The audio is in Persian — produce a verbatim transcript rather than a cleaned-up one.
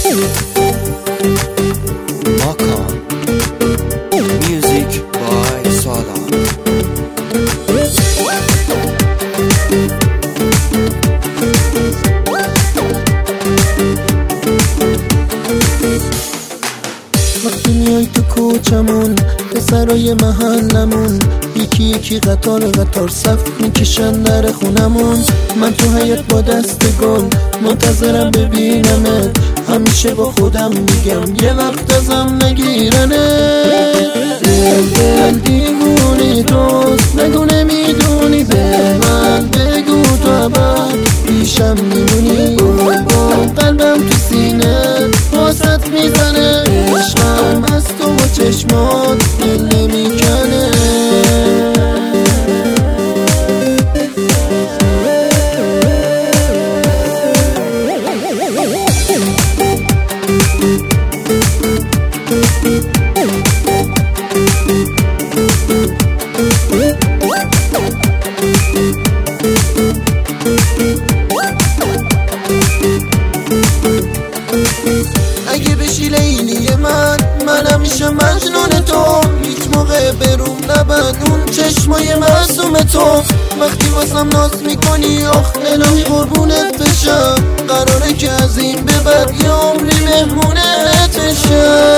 Makan Music by Salah. وقتی میای تو کوچمون پسرای محلمون یکی یکی قطار قطار صف میکشن در خونمون، من تو حیاط با دست گل منتظرم ببینمت، همیشه با خودم میگم یه وقت ازم نگیرنه. دل دل دیوونی توست نگو نمیدونی، به من بگو تو ابد پیشم میمونی. گل با قلبم تو سینه واسط میزنه، عشقم از تو و چشمات دل نمیکنه. اگه بشی لیلی من منم میشم مجنون تو، هیچ موقع بروم نبند اون چشمای معصوم تو. وقتی واسم ناز میکنی آخ الهی قربونت بشم، قراره که از این به بعد یه عمری مهمونت بشم.